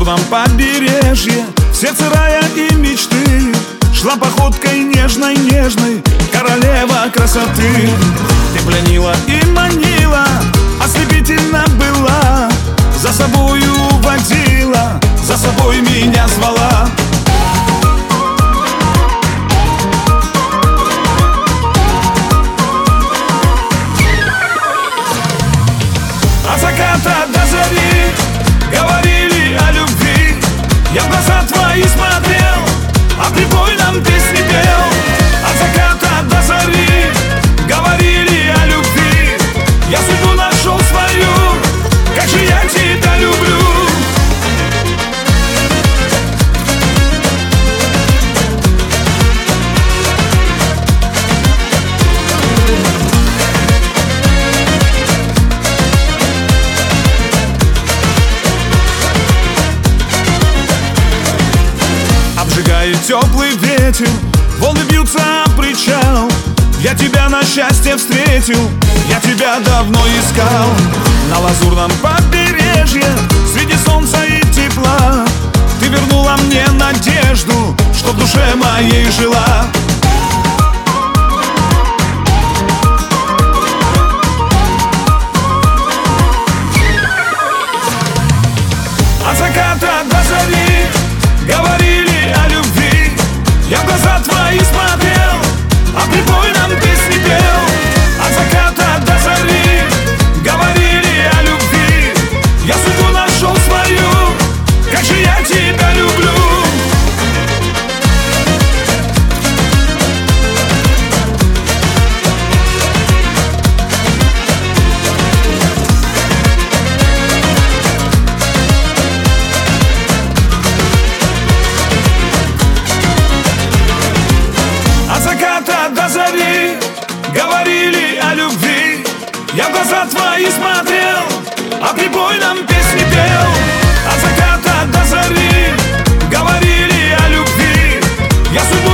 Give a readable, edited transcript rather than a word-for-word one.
лазурном побережье, в сердце рая и мечты шла походкой нежной-нежной королева красоты. Ты пленила и манила, ослепительно была, за собою водила, за собой меня звала. От заката до зари говорили о любви, я в глаза твои смотрел, а прибойном песни пел. От заката до зари говорили о любви, я судьбу нашел свою, как же я тебя люблю. Обжигает теплый ветер, волны бьются о причал. Я тебя на счастье встретил, я тебя давно искал. На лазурном побережье, среди солнца и тепла, ты вернула мне надежду, что в душе моей жила. От заката до зари говорили о любви, я в глаза твои смотрел, а прибойном песни пел. От заката до зари говорили о любви, я судьбу нашел свою, как же я тебя люблю. От заката до зари говорили о любви, я в глаза твои смотрел, а прибойном песни пел. От заката до зари говорили о любви, я судьбу